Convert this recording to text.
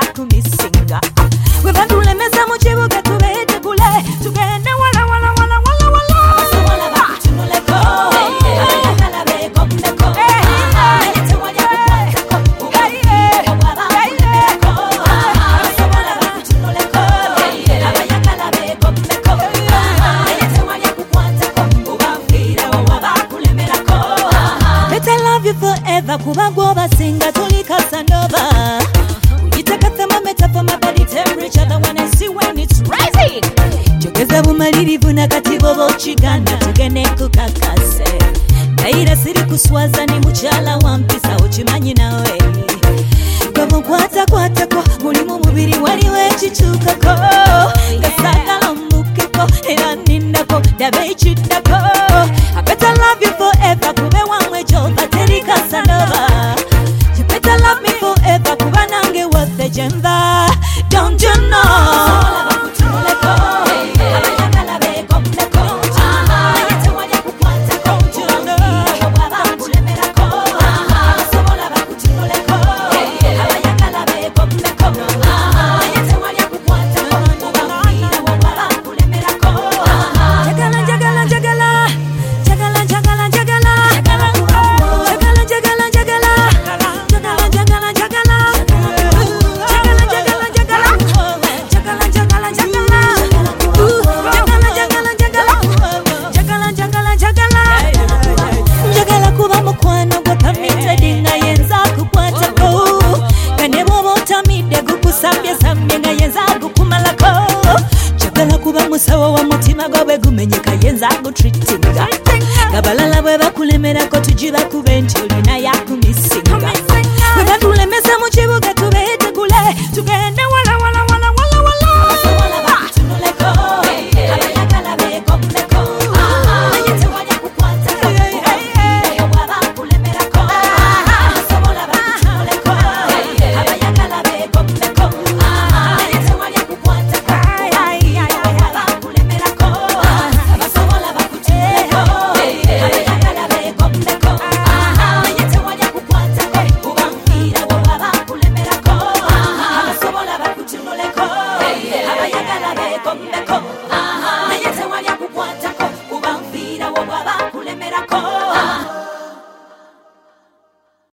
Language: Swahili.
kumisinga we bandulemeza mu kibuga tubete kule tugende wala wala wala wala wala abasobola bakutunuleko abayagala begombeko ayete wali akukwatako ubafire wabakulemeko abasobola bakutunuleko abayagala begombeko ayete wali akukwatako ubafire wabakulemerako. Better love you forever kuba gwobasinga tuli Casanova. Itaka thermometer for my body temperature, the one I see when it's rising. Jogeza bumalirivu na katibo bochigana tugene kukakase. Naira siri kuswaza ni muchala wampisa uchimanyi nawe. Kwa kwata kwa mulimu mubiri waliwe chichukako. Kasagala mukiko era ninako dabe chitako. I better love you forever kube wamwe jova teri Casanova. You better love me forever kuba nange worth the jemba. Don't you know? Sawa wa mutima gwawe gumenyeka yenza go treatinga gabalala bwe bakulemera ko tujiba kubentori